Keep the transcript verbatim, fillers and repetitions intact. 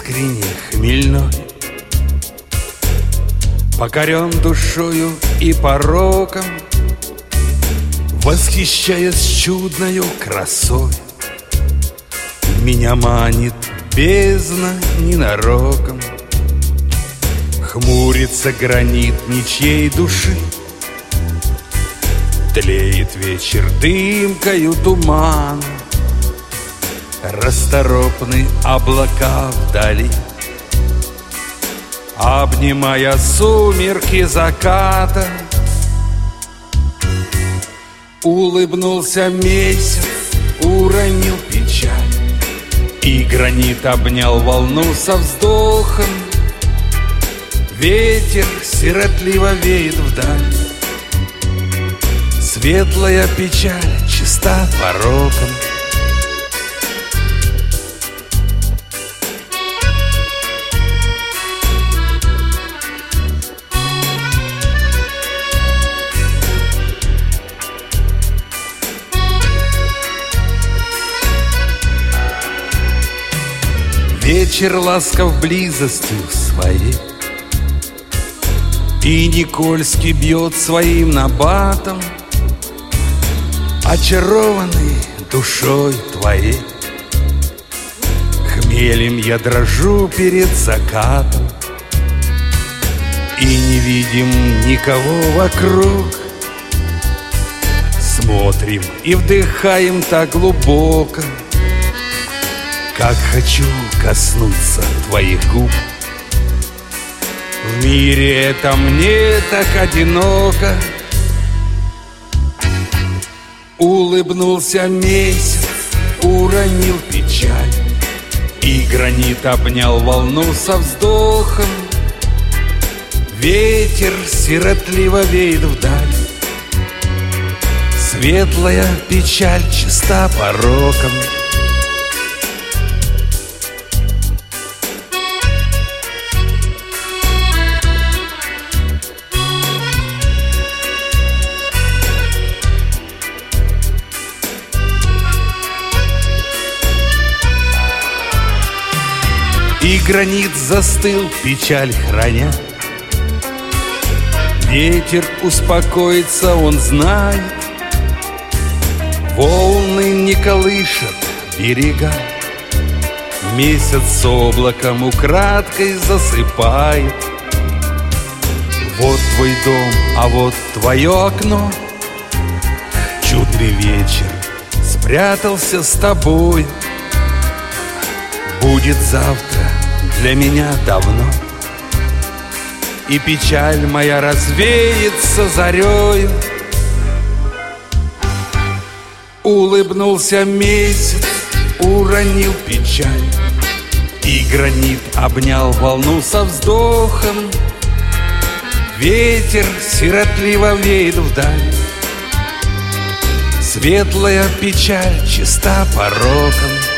искренне хмельной, покорен душою и пороком, восхищаясь чудною красой, меня манит бездна ненароком. Хмурится гранит ничьей души, тлеет вечер дымкою туман, расторопны облака вдали, обнимая сумерки заката. Улыбнулся месяц, уронил печаль, и гранит обнял волну со вздохом. Ветер сиротливо веет вдаль, светлая печаль чиста пороком. Вечер ласков близостью своей, и Никольский бьет своим набатом, очарованный душой твоей. Хмелем я дрожу перед закатом, и не видим никого вокруг. Смотрим и вдыхаем так глубоко, как хочу коснуться твоих губ. В мире это мне так одиноко. Улыбнулся месяц, уронил печаль, и гранит обнял волну со вздохом. Ветер сиротливо веет вдаль, светлая печаль чиста пороком. И гранит застыл, печаль храня. Ветер успокоится, он знает, волны не колышат берега. Месяц с облаком украдкой засыпает. Вот твой дом, а вот твое окно. Чудный вечер спрятался с тобой. Будет завтра для меня давно, и печаль моя развеется зарею. Улыбнулся месяц, уронил печаль, и гранит обнял волну со вздохом. Ветер сиротливо веет вдаль, светлая печаль чиста пороком.